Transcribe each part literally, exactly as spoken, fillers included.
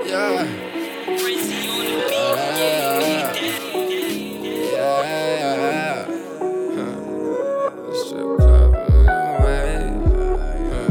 Yeah. Yeah. Yeah. Huh. Strip club in the way. Huh.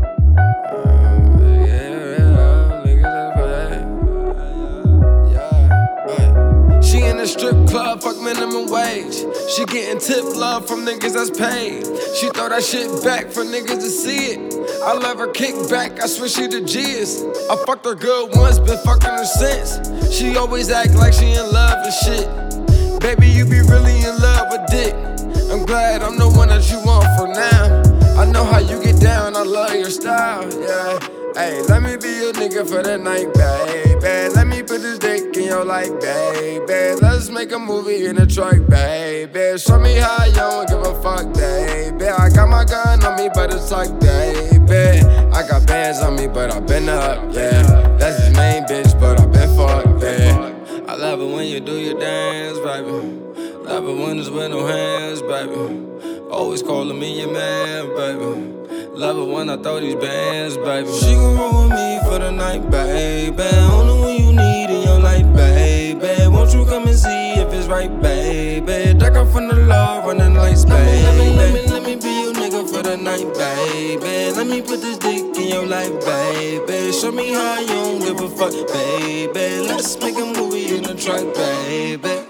Yeah, yeah, niggas that pay. Yeah. Right. She in a strip club, fuck minimum wage. She getting tip love from niggas that's paid. She throw that shit back for niggas to see it. I love her kick back, I swear she the G's. I fucked her good once, been fucking her since. She always act like she in love and shit. Baby, you be really in love with dick. I'm glad I'm the one that you want for now. I know how you get down, I love your style, yeah. Hey, let me be your nigga for the night, baby. Let me put this dick in your life, baby. Let's make a movie in the truck, baby. Show me how you don't give a fuck, baby. I got my gun on me, but it's like, baby. I got bands on me, but I've been up, yeah. That's his main bitch, but I've been fucked, yeah. I love it when you do your dance, baby. Love it when it's with no hands, baby. Always calling me your man, baby. Love it when I throw these bands, baby. She gon' roll with me for the night, baby. Only when you need in your life, baby. Won't you come and see if it's right, baby? Duck up from the law, running lights, baby. Let me, let me, let me be your nigga for the night, baby. Let me put this dick in your life, baby. Show me how you don't give a fuck, baby. Let's make a movie in the truck, baby.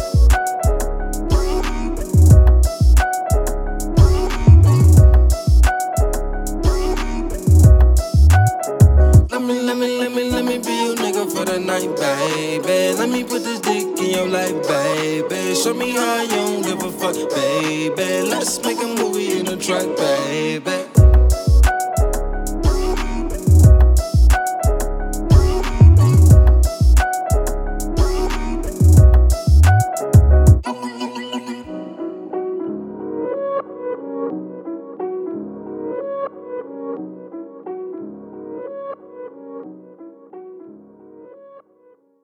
Let me, let me, let me be your nigga for the night, baby. Let me put this dick in your life, baby. Show me how you don't give a fuck, baby. Let's make a movie in the truck, baby.